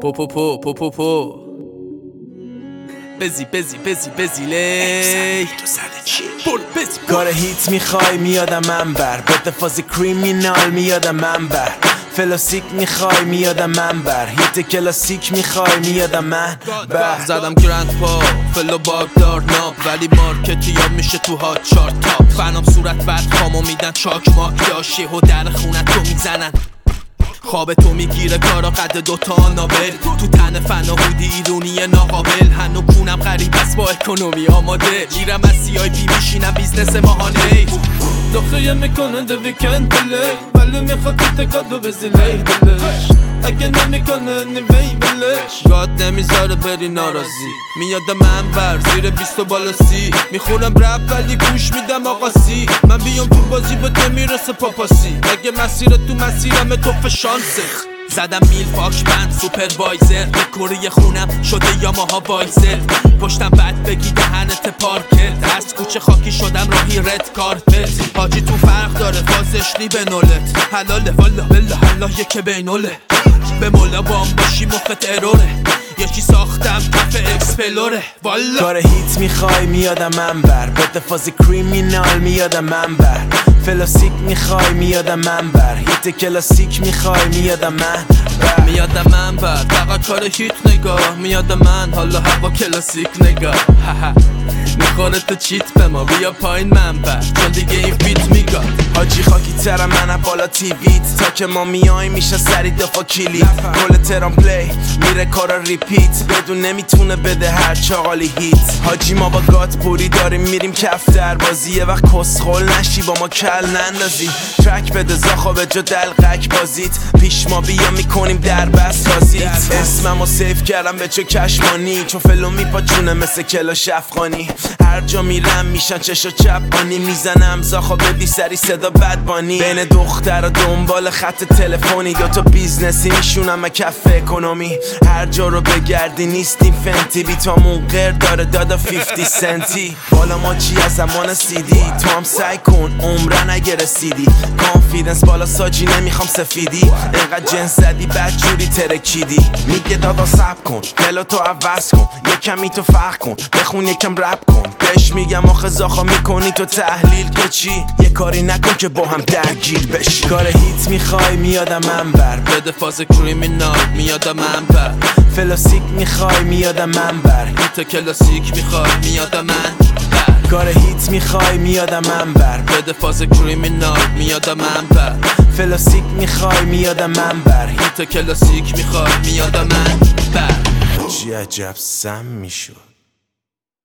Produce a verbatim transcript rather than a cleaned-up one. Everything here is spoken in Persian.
پو پو پو پو پو پو بزی بزی بزی بزی لی بزی کار هیت میخوای میادم من بر بده فاز کریمینال میادم من بر فلاسیک میخوای میادم من بر هیت کلاسیک میخوای میادم من بر زدم گرند پا فلو باگدار ناب ولی مارکتی یا میشه تو ها چار تاپ فنام صورت بعد خامو میدن چاک ماک داشی و در خونت رو میزنن خواب تو میگیره کارا قد دوتا نابل تو تن فناهودی ایرونی ناقابل هنو کونم غریب است با اکونومی آماده میرم از سی آی پی میشینم بیزنس ماهانه دخیه میکنه ده ویکند بله ولی میخواد تو تکادو بزیله دلش اگه نمیکنه نیوی بلش گاد نمیذاره بری ناراضی میاد من بر زیر بیست و بالا سی میخونم رپ ولی گوش میدم آقا سی من بیام تو بازی به نمیرسه پاپاسی اگه مسیر تو مسیرم توف شانسه زدم میل پاک بند سوپروایزر دکوری خونم شده یاماها وایزر پشتم بد بگی دهنت پارکت از کوچه خاکی شدم راهی رد کارپت حاجی تو فرق داره فازش لی به نولت حلاله والا بلا حالا یکه بینوله به مولا بام باشی مخت اروره یکی ساختم کف اکسپلوره والا کار هیت میخوای میادم من بر بده فاز کریمینال میادم من بر فلاسیک میخوای میادم من بر هیت کلاسیک میخوای میادم من بر میادم من بر فقط کار هیت نگاه میادم من حالا هوا کلاسیک نگاه میخوره تو چیت به ما بیا پایین من بر چون دیگه این فیت میگاد حاجی خاکی ترم منم بالا تیویت تا که ما میای میشه سری دفا کلیت کل ترام پلی میره کارا ریپیت بدون نمیتونه بده هر چاقالی هیت حاجی ما با گات پوری داریم میریم کف در بازی یه وقت کسخل نشی با ما کل نندازی ترک بده زاخا به جا دلقک بازیت پیش ما بیا میکنیم در بس رازیت اسممو سیف کردم به چه کشمانی چون فلو میپاچونه مثل کلاش افغانی هر جا میرم میشن چشا چپانی میزنم زاخا بدی سری صدا بدبانی بین دختر و دنبال خط تلفنی دوتا بیزنسی میشونم کف اکونومی هر جا رو بگردی نیستیم فنتی بیتامون غیر داره دادا فیفتی سنتی بالا ما چی از زمان سیدی تو هم سعی کن عمره نگه رسیدی کانفیدنس بالا ساجی نمیخوام سفیدی انقدر جنس زدی بد جوری ترکیدی میگه دادا سب کن دلو تو عوض کن یکمی تو فرق کن بخون یکم رپ کن بهش میگم آخه زاخا میکنی تو تحلیل که چی یه کاری نکن که با هم درگیر بشی کار هیت میخوای میادم من بر بده فاز کریمینال میادم من بر فلاسیک میخوای میادم من بر هیت کلاسیک میخوای میادم من بر کار هیت میخوای میادم من بر بده فاز کریمینال میادم من بر فلاسیک میخوای میادم من بر هیت کلاسیک میخوای میادم من بر چی عجب سم میشد